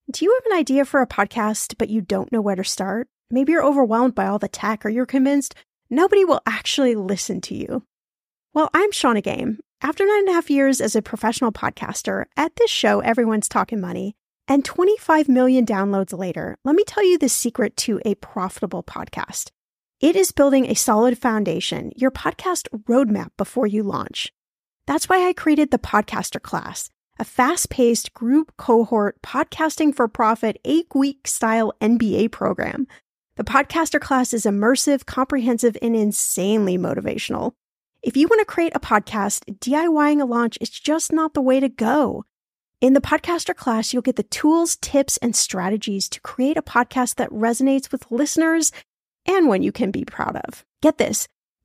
Do you have an idea for a podcast, but you don't know where to start? Maybe you're overwhelmed by all the tech, or you're convinced nobody will actually listen to you. Well, I'm Shauna Game. After 9.5 years as a professional podcaster, at this show, everyone's talking money, and 25 million downloads later, let me tell you the secret to a profitable podcast. It is building a solid foundation, your podcast roadmap before you launch. That's why I created the Podcaster Class, a fast-paced group cohort podcasting for profit 8-week style MBA program. The Podcaster Class is immersive, comprehensive, and insanely motivational. If you want to create a podcast, DIYing a launch is just not the way to go. In the Podcaster Class, you'll get the tools, tips, and strategies to create a podcast that resonates with listeners and one you can be proud of. Get this,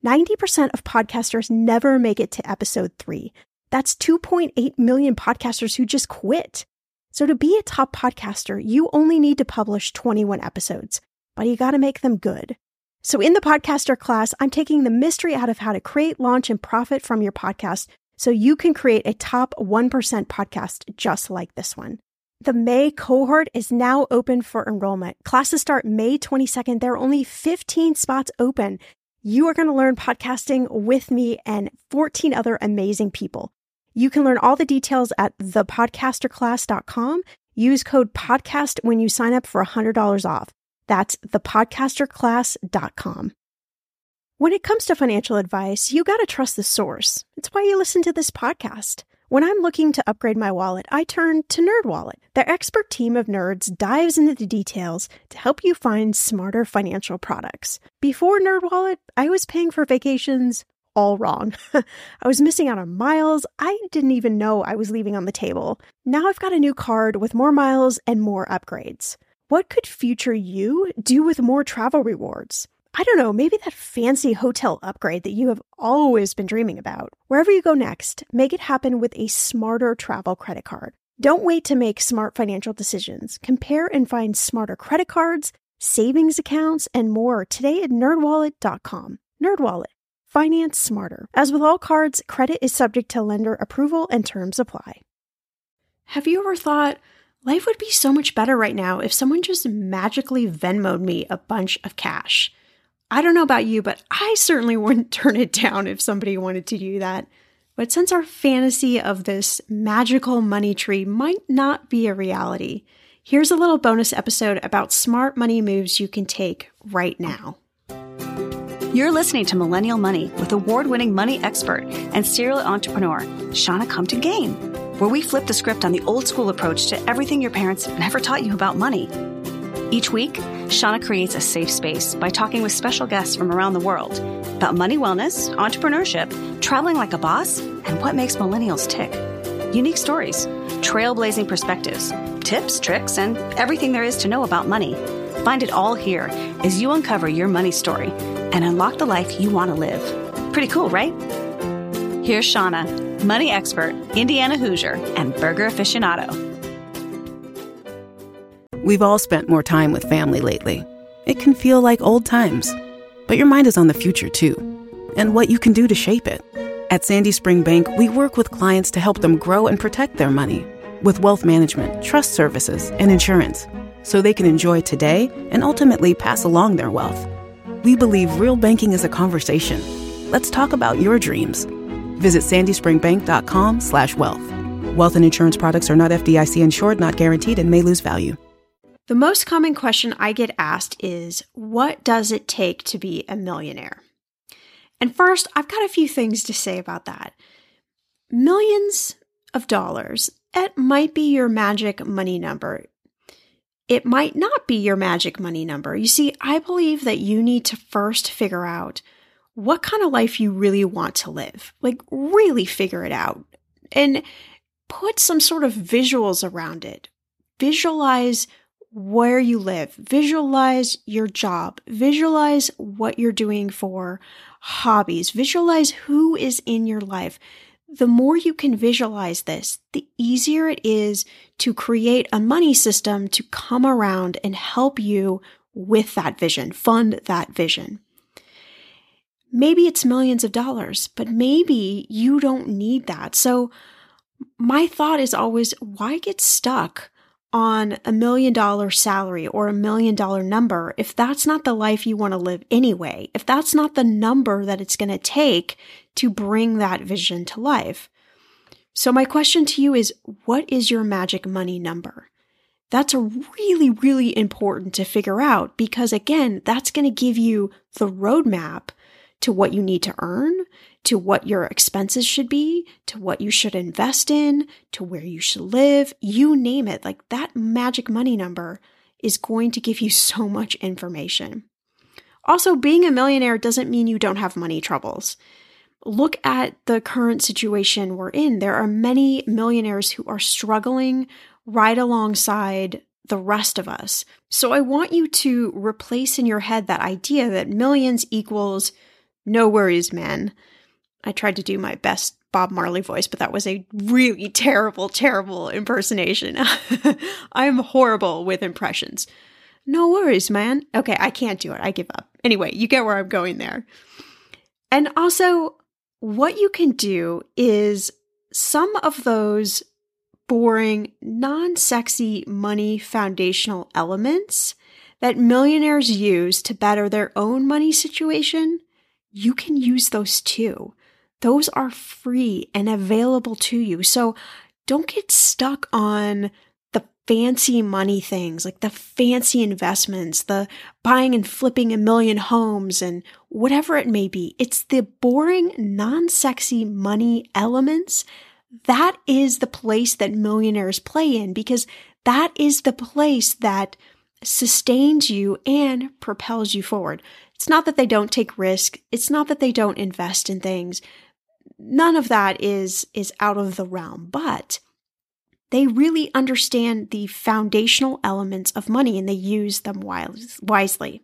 90% of podcasters never make it to episode 3. That's 2.8 million podcasters who just quit. So to be a top podcaster, you only need to publish 21 episodes, but you got to make them good. So in the Podcaster Class, I'm taking the mystery out of how to create, launch, and profit from your podcast so you can create a top 1% podcast just like this one. The May cohort is now open for enrollment. Classes start May 22nd. There are only 15 spots open. You are going to learn podcasting with me and 14 other amazing people. You can learn all the details at thepodcasterclass.com. Use code PODCAST when you sign up for $100 off. That's thepodcasterclass.com. When it comes to financial advice, you got to trust the source. It's why you listen to this podcast. When I'm looking to upgrade my wallet, I turn to NerdWallet. Their expert team of nerds dives into the details to help you find smarter financial products. Before NerdWallet, I was paying for vacations all wrong. I was missing out on miles I didn't even know I was leaving on the table. Now I've got a new card with more miles and more upgrades. What could future you do with more travel rewards? I don't know, maybe that fancy hotel upgrade that you have always been dreaming about. Wherever you go next, make it happen with a smarter travel credit card. Don't wait to make smart financial decisions. Compare and find smarter credit cards, savings accounts, and more today at nerdwallet.com. NerdWallet. Finance smarter. As with all cards, credit is subject to lender approval and terms apply. Have you ever thought, life would be so much better right now if someone just magically Venmo'd me a bunch of cash? I don't know about you, but I certainly wouldn't turn it down if somebody wanted to do that. But since our fantasy of this magical money tree might not be a reality, here's a little bonus episode about smart money moves you can take right now. You're listening to Millennial Money with award-winning money expert and serial entrepreneur, Shauna Compton Game, where we flip the script on the old-school approach to everything your parents never taught you about money. Each week, Shauna creates a safe space by talking with special guests from around the world about money wellness, entrepreneurship, traveling like a boss, and what makes millennials tick. Unique stories, trailblazing perspectives, tips, tricks, and everything there is to know about money. Find it all here as you uncover your money story and unlock the life you want to live. Pretty cool, right? Here's Shauna, money expert, Indiana Hoosier, and burger aficionado. We've all spent more time with family lately. It can feel like old times, but your mind is on the future too, and what you can do to shape it. At Sandy Spring Bank, we work with clients to help them grow and protect their money with wealth management, trust services, and insurance, so they can enjoy today and ultimately pass along their wealth. We believe real banking is a conversation. Let's talk about your dreams. Visit sandyspringbank.com/wealth. Wealth and insurance products are not FDIC insured, not guaranteed, and may lose value. The most common question I get asked is, what does it take to be a millionaire? And first, I've got a few things to say about that. Millions of dollars, it might be your magic money number. It might not be your magic money number. You see, I believe that you need to first figure out what kind of life you really want to live. Like, really figure it out and put some sort of visuals around it. Visualize where you live. Visualize your job. Visualize what you're doing for hobbies. Visualize who is in your life. The more you can visualize this, the easier it is to create a money system to come around and help you with that vision, fund that vision. Maybe it's millions of dollars, but maybe you don't need that. So my thought is always, why get stuck on $1 million salary or $1 million number if that's not the life you want to live anyway, if that's not the number that it's going to take to bring that vision to life. So my question to you is, what is your magic money number? That's really, really important to figure out because, again, that's going to give you the roadmap to what you need to earn, to what your expenses should be, to what you should invest in, to where you should live, you name it. Like that magic money number is going to give you so much information. Also, being a millionaire doesn't mean you don't have money troubles. Look at the current situation we're in. There are many millionaires who are struggling right alongside the rest of us. So I want you to replace in your head that idea that millions equals no worries, man. I tried to do my best Bob Marley voice, but that was a really terrible, terrible impersonation. I'm horrible with impressions. No worries, man. Okay, I can't do it. I give up. Anyway, you get where I'm going there. And also, what you can do is some of those boring, non-sexy money foundational elements that millionaires use to better their own money situation, you can use those too. Those are free and available to you. So don't get stuck on the fancy money things, like the fancy investments, the buying and flipping 1 million homes and whatever it may be. It's the boring, non-sexy money elements. That is the place that millionaires play in because that is the place that sustains you and propels you forward. It's not that they don't take risk. It's not that they don't invest in things. None of that is out of the realm, but they really understand the foundational elements of money and they use them wisely.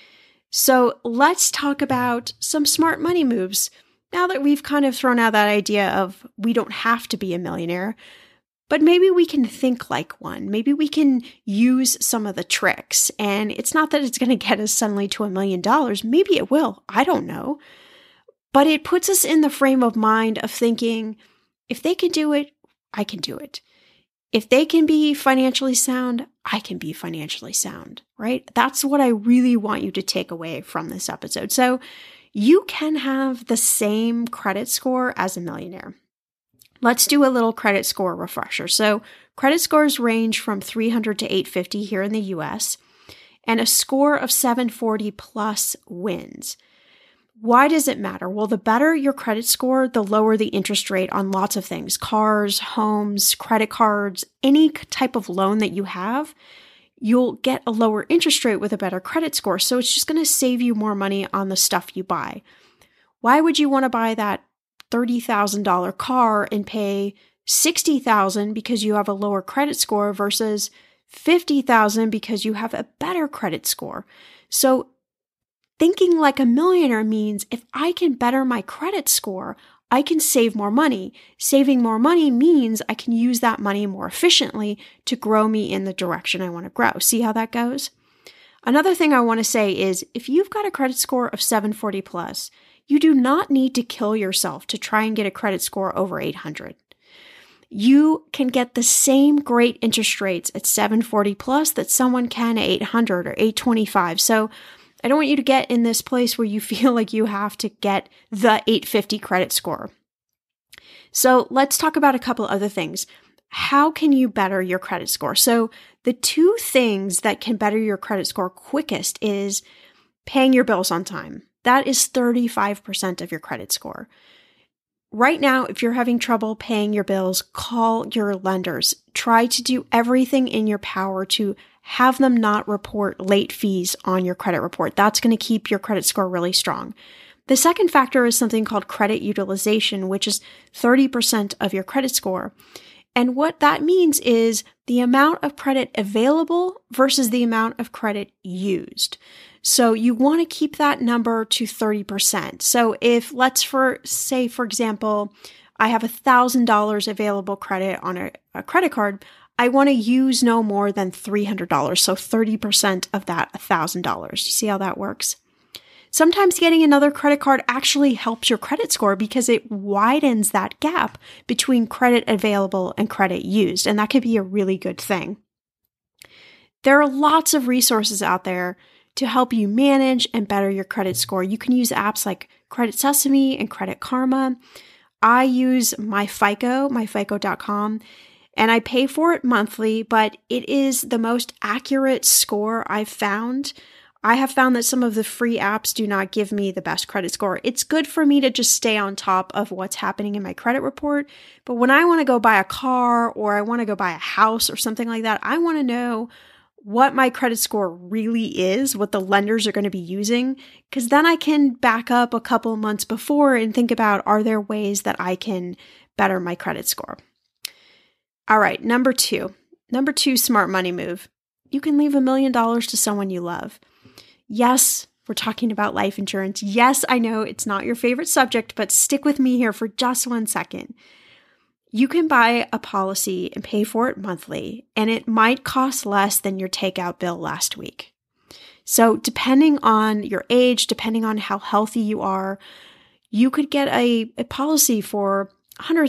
So let's talk about some smart money moves. Now that we've kind of thrown out that idea of we don't have to be a millionaire, but maybe we can think like one. Maybe we can use some of the tricks. And it's not that it's going to get us suddenly to $1 million. Maybe it will. I don't know. But it puts us in the frame of mind of thinking, if they can do it, I can do it. If they can be financially sound, I can be financially sound, right? That's what I really want you to take away from this episode. So you can have the same credit score as a millionaire. Let's do a little credit score refresher. So credit scores range from 300 to 850 here in the US, and a score of 740 plus wins. Why does it matter? Well, the better your credit score, the lower the interest rate on lots of things, cars, homes, credit cards, any type of loan that you have, you'll get a lower interest rate with a better credit score. So it's just going to save you more money on the stuff you buy. Why would you want to buy that $30,000 car and pay $60,000 because you have a lower credit score versus $50,000 because you have a better credit score? So thinking like a millionaire means if I can better my credit score, I can save more money. Saving more money means I can use that money more efficiently to grow me in the direction I want to grow. See how that goes? Another thing I want to say is if you've got a credit score of 740 plus, you do not need to kill yourself to try and get a credit score over 800. You can get the same great interest rates at 740 plus that someone can at 800 or 825. So I don't want you to get in this place where you feel like you have to get the 850 credit score. So let's talk about a couple other things. How can you better your credit score? So the two things that can better your credit score quickest is paying your bills on time. That is 35% of your credit score. Right now, if you're having trouble paying your bills, call your lenders. Try to do everything in your power to have them not report late fees on your credit report. That's going to keep your credit score really strong. The second factor is something called credit utilization, which is 30% of your credit score. And what that means is the amount of credit available versus the amount of credit used. So you want to keep that number to 30%. So if for example, I have $1,000 available credit on a credit card, I want to use no more than $300. So 30% of that $1,000. You see how that works? Sometimes getting another credit card actually helps your credit score because it widens that gap between credit available and credit used. And that could be a really good thing. There are lots of resources out there to help you manage and better your credit score. You can use apps like Credit Sesame and Credit Karma. I use myfico.com, and I pay for it monthly, but it is the most accurate score I've found. I have found that some of the free apps do not give me the best credit score. It's good for me to just stay on top of what's happening in my credit report, but when I want to go buy a car or I want to go buy a house or something like that, I want to know what my credit score really is, what the lenders are going to be using, because then I can back up a couple months before and think about, are there ways that I can better my credit score? All right, number two smart money move. You can leave $1 million to someone you love. Yes, we're talking about life insurance. Yes, I know it's not your favorite subject, but stick with me here for just 1 second. You can buy a policy and pay for it monthly, and it might cost less than your takeout bill last week. So depending on your age, depending on how healthy you are, you could get a policy for $100,000,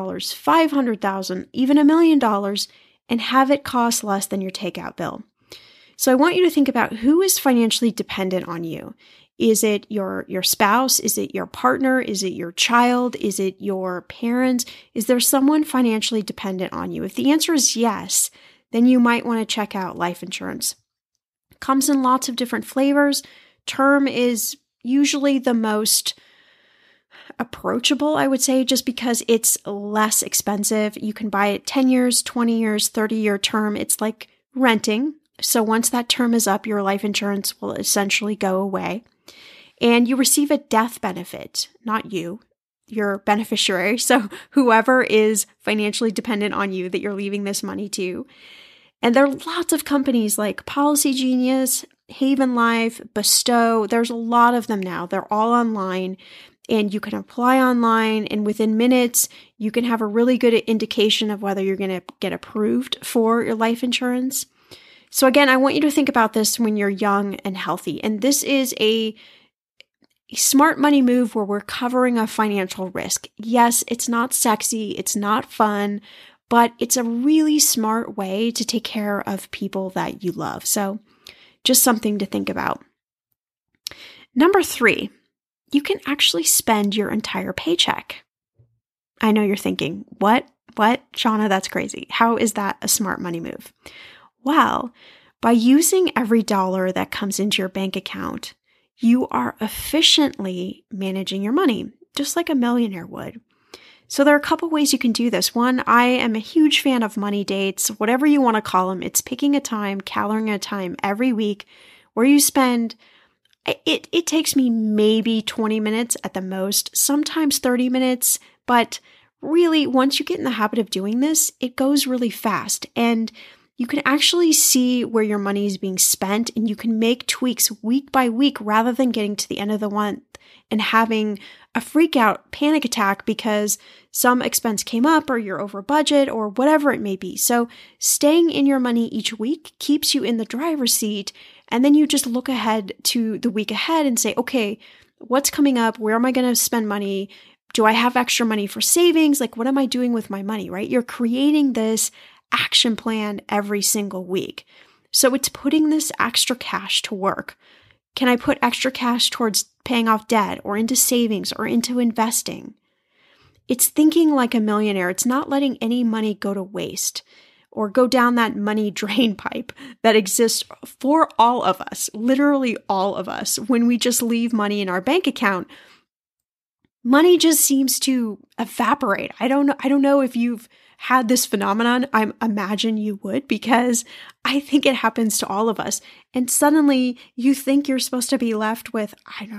$500,000, even $1 million, and have it cost less than your takeout bill. So I want you to think about who is financially dependent on you. Is it your spouse? Is it your partner? Is it your child? Is it your parents? Is there someone financially dependent on you? If the answer is yes, then you might want to check out life insurance. It comes in lots of different flavors. Term is usually the most approachable, I would say, just because it's less expensive. You can buy it 10 years, 20 years, 30-year term. It's like renting. So once that term is up, your life insurance will essentially go away. And you receive a death benefit, not you, your beneficiary. So whoever is financially dependent on you that you're leaving this money to. And there are lots of companies like Policy Genius, Haven Life, Bestow. There's a lot of them now. They're all online. And you can apply online, and within minutes, you can have a really good indication of whether you're going to get approved for your life insurance. So again, I want you to think about this when you're young and healthy. And this is a smart money move where we're covering a financial risk. Yes, it's not sexy, it's not fun, but it's a really smart way to take care of people that you love. So just something to think about. Number 3, you can actually spend your entire paycheck. I know you're thinking, what? Shauna, that's crazy. How is that a smart money move? Well, by using every dollar that comes into your bank account, you are efficiently managing your money, just like a millionaire would. So there are a couple ways you can do this. One, I am a huge fan of money dates, whatever you want to call them. It's picking a time, calendaring a time every week where you spend, it takes me maybe 20 minutes at the most, sometimes 30 minutes, but really once you get in the habit of doing this, it goes really fast. And you can actually see where your money is being spent, and you can make tweaks week by week rather than getting to the end of the month and having a freak out panic attack because some expense came up or you're over budget or whatever it may be. So staying in your money each week keeps you in the driver's seat, and then you just look ahead to the week ahead and say, okay, what's coming up? Where am I going to spend money? Do I have extra money for savings? Like, what am I doing with my money, right? You're creating this action plan every single week. So it's putting this extra cash to work. Can I put extra cash towards paying off debt or into savings or into investing? It's thinking like a millionaire. It's not letting any money go to waste or go down that money drain pipe that exists for all of us, literally all of us. When we just leave money in our bank account, money just seems to evaporate. I don't know if you've had this phenomenon. I imagine you would, because I think it happens to all of us. And suddenly you think you're supposed to be left with,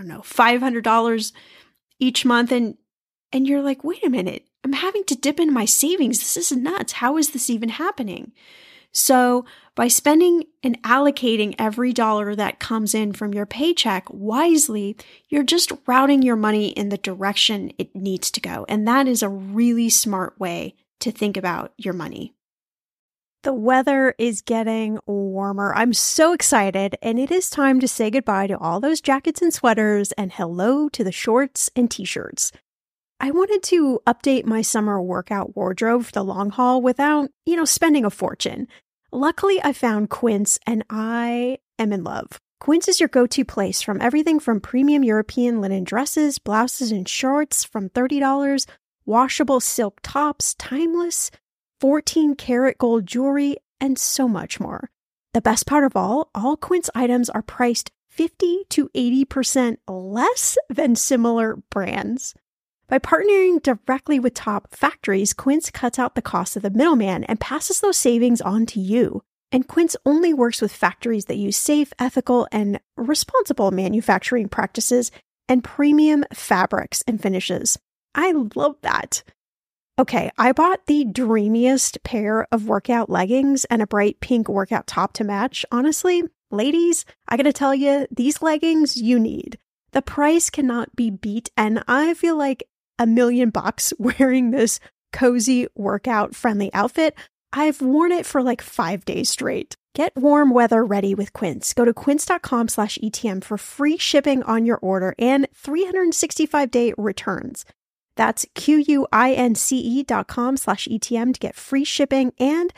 $500 each month. And you're like, wait a minute, I'm having to dip into my savings. This is nuts. How is this even happening? So by spending and allocating every dollar that comes in from your paycheck wisely, you're just routing your money in the direction it needs to go. And that is a really smart way to think about your money. The weather is getting warmer. I'm so excited, and it is time to say goodbye to all those jackets and sweaters and hello to the shorts and t-shirts. I wanted to update my summer workout wardrobe for the long haul without, spending a fortune. Luckily, I found Quince and I am in love. Quince is your go-to place from everything from premium European linen dresses, blouses, and shorts from $30, washable silk tops, timeless, 14-karat gold jewelry, and so much more. The best part of all Quince items are priced 50 to 80% less than similar brands. By partnering directly with top factories, Quince cuts out the cost of the middleman and passes those savings on to you. And Quince only works with factories that use safe, ethical, and responsible manufacturing practices and premium fabrics and finishes. I love that. Okay, I bought the dreamiest pair of workout leggings and a bright pink workout top to match. Honestly, ladies, I gotta tell you, these leggings you need. The price cannot be beat, and I feel like $1 million wearing this cozy workout-friendly outfit. I've worn it for like 5 days straight. Get warm weather ready with Quince. Go to quince.com/ETM for free shipping on your order and 365-day returns. That's QUINCE.com/ETM to get free shipping and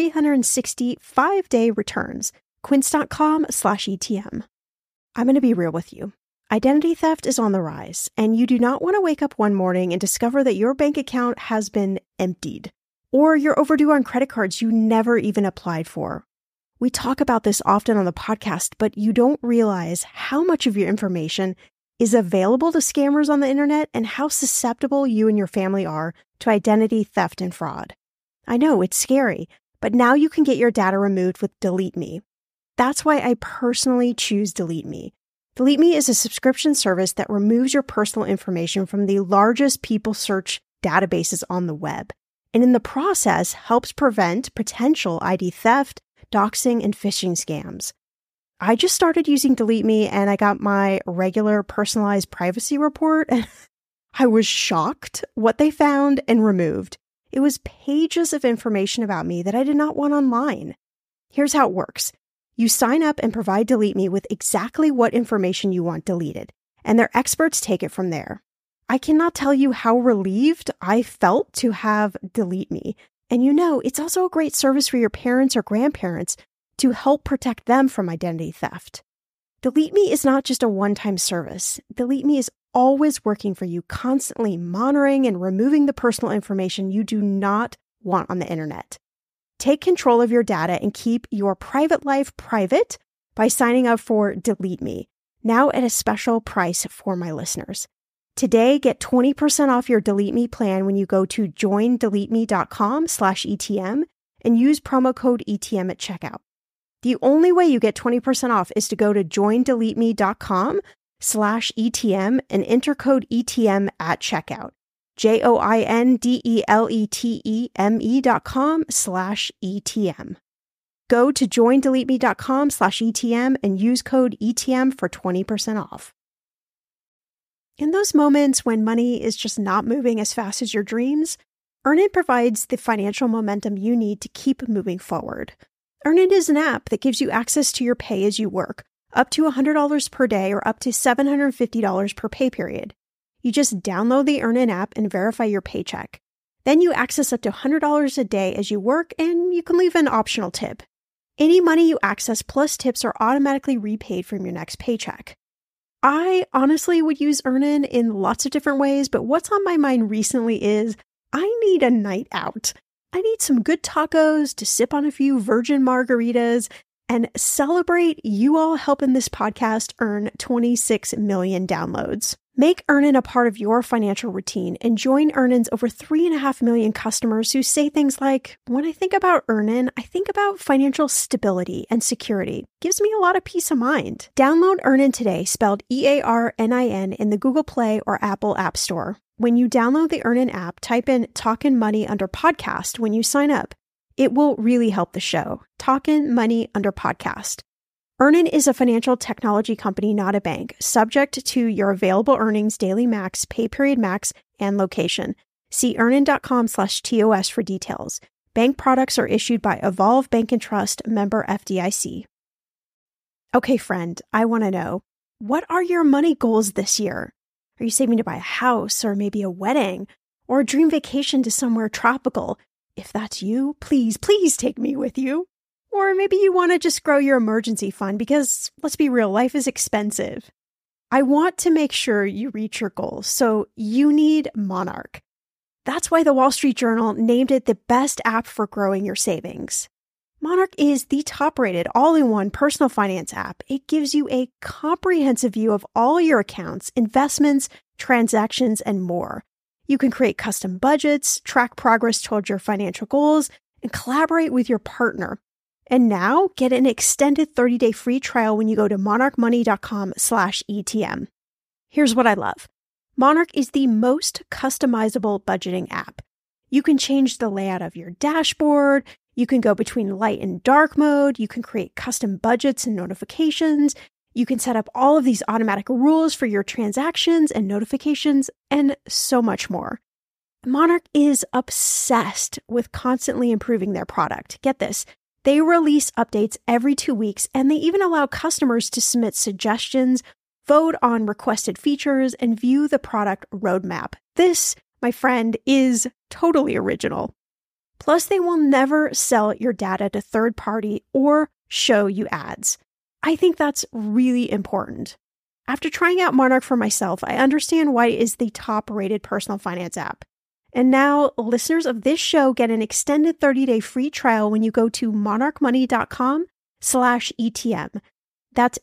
365-day returns. Quince.com/ETM. I'm going to be real with you. Identity theft is on the rise, and you do not want to wake up one morning and discover that your bank account has been emptied, or you're overdue on credit cards you never even applied for. We talk about this often on the podcast, but you don't realize how much of your information is available to scammers on the internet and how susceptible you and your family are to identity theft and fraud. I know, it's scary, but now you can get your data removed with Delete Me. That's why I personally choose Delete Me. Delete Me is a subscription service that removes your personal information from the largest people search databases on the web, and in the process helps prevent potential ID theft, doxing, and phishing scams. I just started using Delete Me and I got my regular personalized privacy report, and I was shocked what they found and removed. It was pages of information about me that I did not want online. Here's how it works. You sign up and provide Delete Me with exactly what information you want deleted, and their experts take it from there. I cannot tell you how relieved I felt to have Delete Me. And you know, it's also a great service for your parents or grandparents to help protect them from identity theft. Delete Me is not just a one-time service. Delete Me is always working for you, constantly monitoring and removing the personal information you do not want on the internet. Take control of your data and keep your private life private by signing up for Delete Me, now at a special price for my listeners. Today, get 20% off your Delete Me plan when you go to joindeleteme.com/ETM and use promo code ETM at checkout. The only way you get 20% off is to go to joindeleteme.com/ETM and enter code ETM at checkout. joindeleteme.com/ETM. Go to joindeleteme.com/ETM and use code ETM for 20% off. In those moments when money is just not moving as fast as your dreams, Earnin provides the financial momentum you need to keep moving forward. Earnin is an app that gives you access to your pay as you work, up to $100 per day or up to $750 per pay period. You just download the Earnin app and verify your paycheck. Then you access up to $100 a day as you work, and you can leave an optional tip. Any money you access plus tips are automatically repaid from your next paycheck. I honestly would use Earnin in lots of different ways, but what's on my mind recently is I need a night out. I need some good tacos to sip on a few virgin margaritas and celebrate you all helping this podcast earn 26 million downloads. Make Earnin a part of your financial routine and join Earnin's over 3.5 million customers who say things like, when I think about Earnin, I think about financial stability and security. Gives me a lot of peace of mind. Download Earnin today, spelled EARNIN, in the Google Play or Apple App Store. When you download the Earnin app, type in Talkin' Money under podcast when you sign up. It will really help the show. Talkin' Money under podcast. Earnin is a financial technology company, not a bank, subject to your available earnings, daily max, pay period max, and location. See earnin.com/TOS for details. Bank products are issued by Evolve Bank and Trust, member FDIC. Okay, friend, I want to know, what are your money goals this year? Are you saving to buy a house or maybe a wedding or a dream vacation to somewhere tropical? If that's you, please take me with you. Or maybe you want to just grow your emergency fund because, let's be real, life is expensive. I want to make sure you reach your goals, so you need Monarch. That's why the Wall Street Journal named it the best app for growing your savings. Monarch is the top-rated all-in-one personal finance app. It gives you a comprehensive view of all your accounts, investments, transactions, and more. You can create custom budgets, track progress towards your financial goals, and collaborate with your partner. And now, get an extended 30-day free trial when you go to monarchmoney.com/ETM. Here's what I love. Monarch is the most customizable budgeting app. You can change the layout of your dashboard. You can go between light and dark mode. You can create custom budgets and notifications. You can set up all of these automatic rules for your transactions and notifications, and so much more. Monarch is obsessed with constantly improving their product. Get this. They release updates every 2 weeks, and they even allow customers to submit suggestions, vote on requested features, and view the product roadmap. This, my friend, is totally original. Plus, they will never sell your data to third party or show you ads. I think that's really important. After trying out Monarch for myself, I understand why it is the top-rated personal finance app. And now, listeners of this show get an extended 30-day free trial when you go to monarchmoney.com/ETM. That's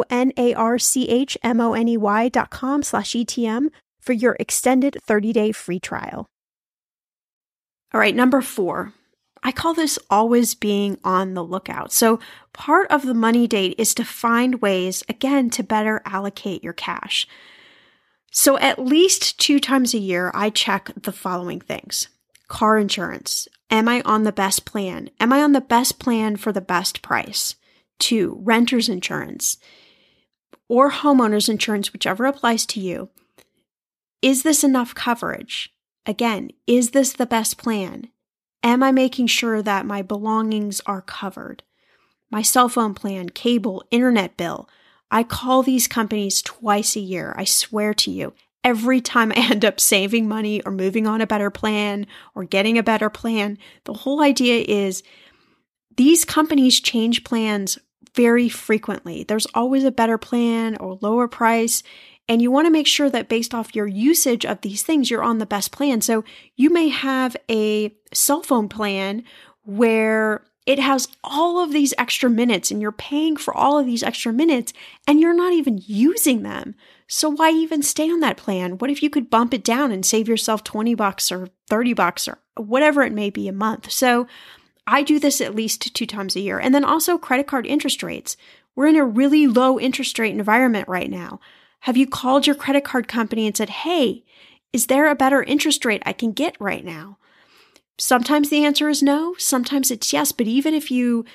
monarchmoney.com/ETM for your extended 30-day free trial. All right, number 4. I call this always being on the lookout. So part of the money date is to find ways, again, to better allocate your cash. So at least 2 times a year, I check the following things. Car insurance. Am I on the best plan? Am I on the best plan for the best price? 2, renter's insurance or homeowner's insurance, whichever applies to you. Is this enough coverage? Again, is this the best plan? Am I making sure that my belongings are covered? My cell phone plan, cable, internet bill. I call these companies twice a year. I swear to you, every time I end up saving money or moving on a better plan or getting a better plan, the whole idea is these companies change plans very frequently. There's always a better plan or lower price. And you want to make sure that based off your usage of these things, you're on the best plan. So you may have a cell phone plan where it has all of these extra minutes and you're paying for all of these extra minutes and you're not even using them. So why even stay on that plan? What if you could bump it down and save yourself $20 or $30 or whatever it may be a month? So I do this at least 2 times a year. And then also credit card interest rates. We're in a really low interest rate environment right now. Have you called your credit card company and said, hey, is there a better interest rate I can get right now? Sometimes the answer is no. Sometimes it's yes. But even if you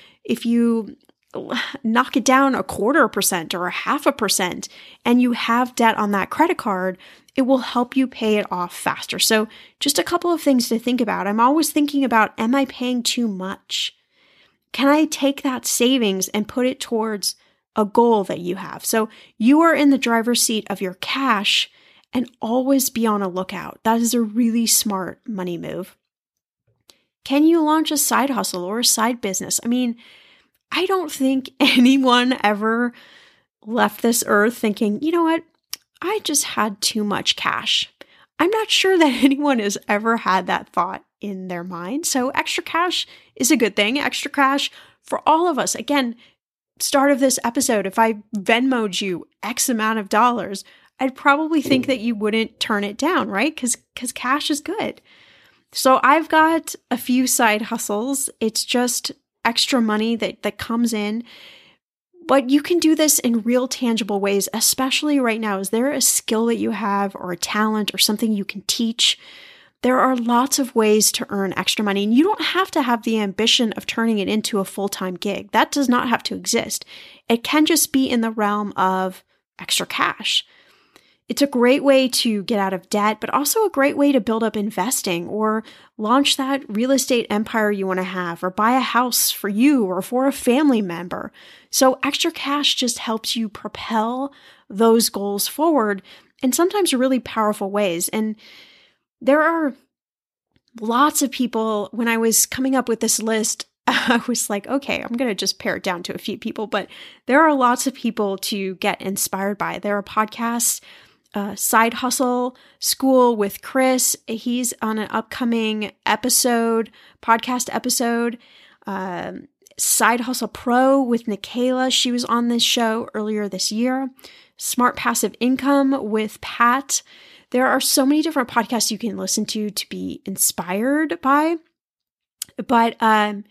knock it down 0.25% or 0.5% and you have debt on that credit card, it will help you pay it off faster. So just a couple of things to think about. I'm always thinking about, am I paying too much? Can I take that savings and put it towards a goal that you have? So you are in the driver's seat of your cash and always be on a lookout. That is a really smart money move. Can you launch a side hustle or a side business? I mean, I don't think anyone ever left this earth thinking, you know what, I just had too much cash. I'm not sure that anyone has ever had that thought in their mind. So extra cash is a good thing. Extra cash for all of us. Again, start of this episode, if I Venmo'd you X amount of dollars, I'd probably think that you wouldn't turn it down, right? Because cash is good. So I've got a few side hustles. It's just extra money that comes in. But you can do this in real tangible ways, especially right now. Is there a skill that you have or a talent or something you can teach? There are lots of ways to earn extra money, and you don't have to have the ambition of turning it into a full-time gig. That does not have to exist. It can just be in the realm of extra cash. It's a great way to get out of debt, but also a great way to build up investing or launch that real estate empire you want to have, or buy a house for you or for a family member. So extra cash just helps you propel those goals forward in sometimes really powerful ways. And there are lots of people, when I was coming up with this list, I was like, okay, I'm going to just pare it down to a few people, but there are lots of people to get inspired by. There are podcasts, Side Hustle School with Chris. He's on an upcoming podcast episode. Side Hustle Pro with Nicaila. She was on this show earlier this year. Smart Passive Income with Pat. There are so many different podcasts you can listen to be inspired by. But I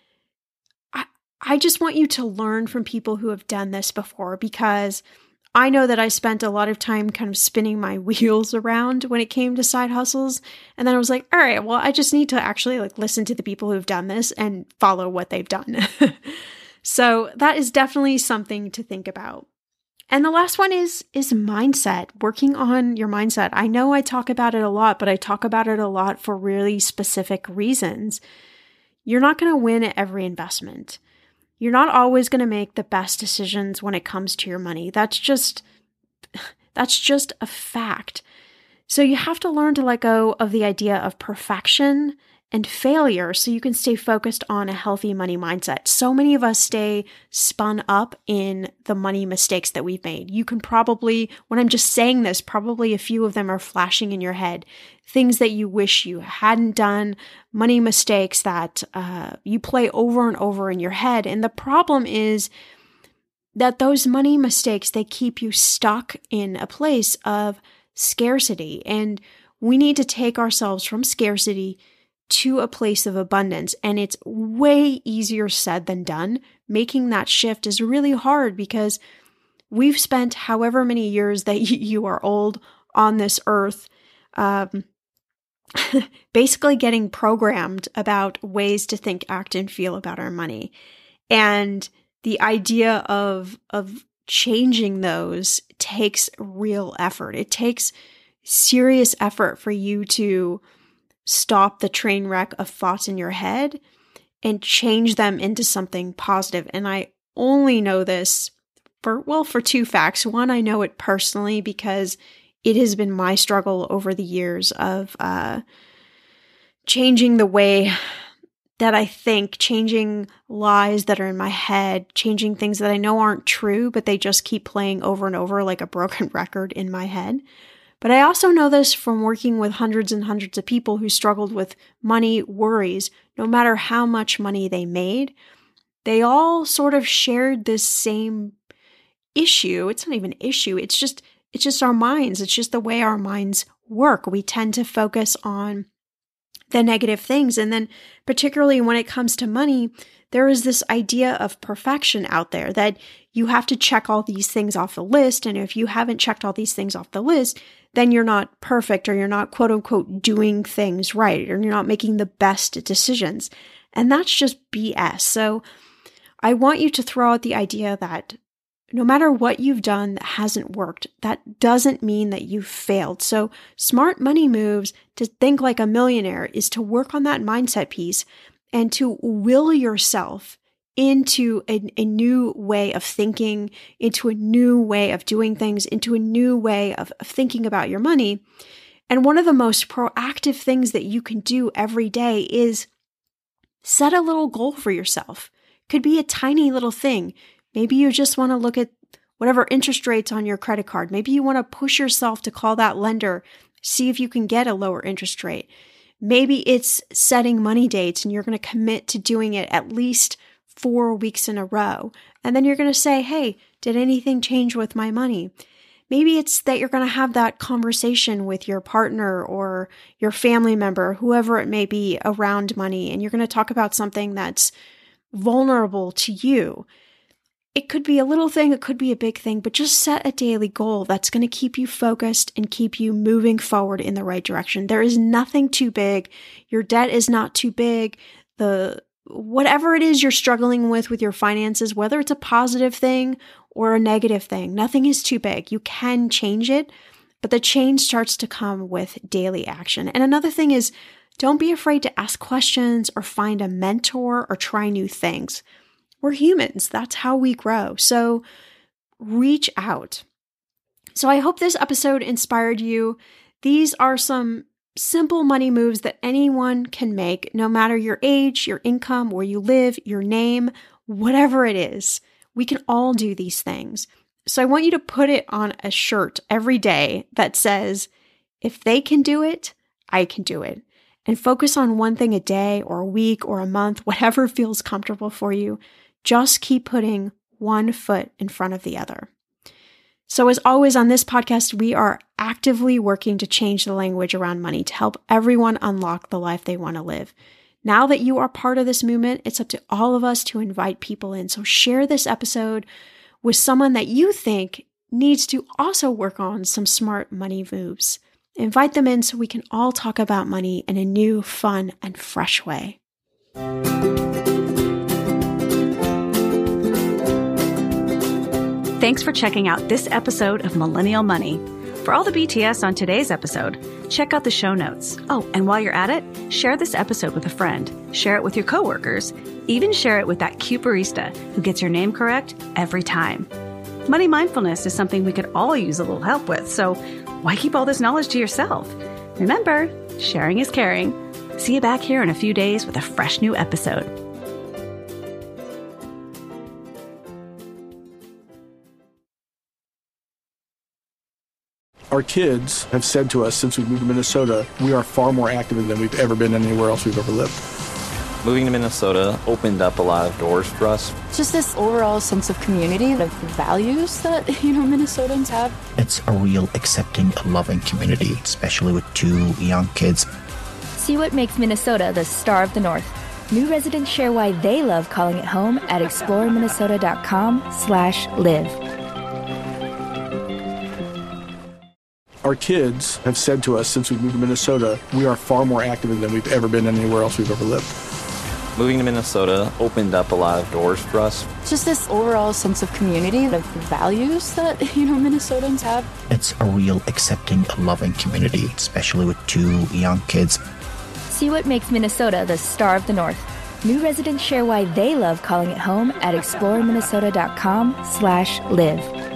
just want you to learn from people who have done this before, because I know that I spent a lot of time kind of spinning my wheels around when it came to side hustles. And then I was like, all right, well, I just need to actually listen to the people who've done this and follow what they've done. So that is definitely something to think about. And the last one is mindset, working on your mindset. I know I talk about it a lot, but I talk about it a lot for really specific reasons. You're not going to win at every investment. You're not always going to make the best decisions when it comes to your money. That's just a fact. So you have to learn to let go of the idea of perfection and failure so you can stay focused on a healthy money mindset. So many of us stay spun up in the money mistakes that we've made. You can probably, when I'm just saying this, probably a few of them are flashing in your head. Things that you wish you hadn't done, money mistakes that you play over and over in your head. And the problem is that those money mistakes, they keep you stuck in a place of scarcity. And we need to take ourselves from scarcity to a place of abundance. And it's way easier said than done. Making that shift is really hard because we've spent however many years that you are old on this earth, basically getting programmed about ways to think, act, and feel about our money. And the idea of changing those takes real effort. It takes serious effort for you to stop the train wreck of thoughts in your head and change them into something positive. And I only know this for two facts. One, I know it personally because it has been my struggle over the years of changing the way that I think, changing lies that are in my head, changing things that I know aren't true, but they just keep playing over and over like a broken record in my head. But I also know this from working with hundreds and hundreds of people who struggled with money worries. No matter how much money they made, they all sort of shared this same issue. It's not even an issue. It's just our minds. It's just the way our minds work. We tend to focus on the negative things. And then particularly when it comes to money, there is this idea of perfection out there that you have to check all these things off the list. And if you haven't checked all these things off the list, then you're not perfect, or you're not quote unquote doing things right, or you're not making the best decisions. And that's just BS. So I want you to throw out the idea that no matter what you've done that hasn't worked, that doesn't mean that you've failed. So smart money moves to think like a millionaire is to work on that mindset piece and to will yourself into a new way of thinking, into a new way of doing things, into a new way of thinking about your money. And one of the most proactive things that you can do every day is set a little goal for yourself. Could be a tiny little thing. Maybe you just want to look at whatever interest rates on your credit card. Maybe you want to push yourself to call that lender, see if you can get a lower interest rate. Maybe it's setting money dates and you're going to commit to doing it at least 4 weeks in a row. And then you're going to say, hey, did anything change with my money? Maybe it's that you're going to have that conversation with your partner or your family member, whoever it may be, around money. And you're going to talk about something that's vulnerable to you. It could be a little thing, it could be a big thing, but just set a daily goal that's going to keep you focused and keep you moving forward in the right direction. There is nothing too big. Your debt is not too big. Whatever it is you're struggling with your finances, whether it's a positive thing or a negative thing, nothing is too big. You can change it, but the change starts to come with daily action. And another thing is, don't be afraid to ask questions or find a mentor or try new things. We're humans. That's how we grow. So reach out. So I hope this episode inspired you. These are some simple money moves that anyone can make, no matter your age, your income, where you live, your name, whatever it is. We can all do these things. So I want you to put it on a shirt every day that says, if they can do it, I can do it. And focus on one thing a day or a week or a month, whatever feels comfortable for you. Just keep putting one foot in front of the other. So as always on this podcast, we are actively working to change the language around money to help everyone unlock the life they want to live. Now that you are part of this movement, it's up to all of us to invite people in. So share this episode with someone that you think needs to also work on some smart money moves. Invite them in so we can all talk about money in a new, fun, and fresh way. Thanks for checking out this episode of Millennial Money. For all the BTS on today's episode, check out the show notes. Oh, and while you're at it, share this episode with a friend. Share it with your coworkers. Even share it with that cute barista who gets your name correct every time. Money mindfulness is something we could all use a little help with, so why keep all this knowledge to yourself? Remember, sharing is caring. See you back here in a few days with a fresh new episode. Our kids have said to us since we moved to Minnesota, we are far more active than we've ever been anywhere else we've ever lived. Moving to Minnesota opened up a lot of doors for us. Just this overall sense of community, of values that, Minnesotans have. It's a real accepting, loving community, especially with 2 young kids. See what makes Minnesota the star of the North. New residents share why they love calling it home at exploreminnesota.com/live. Our kids have said to us since we moved to Minnesota, we are far more active than we've ever been anywhere else we've ever lived. Moving to Minnesota opened up a lot of doors for us. Just this overall sense of community, of values that, Minnesotans have. It's a real accepting, loving community, especially with 2 young kids. See what makes Minnesota the star of the North. New residents share why they love calling it home at exploreminnesota.com/live.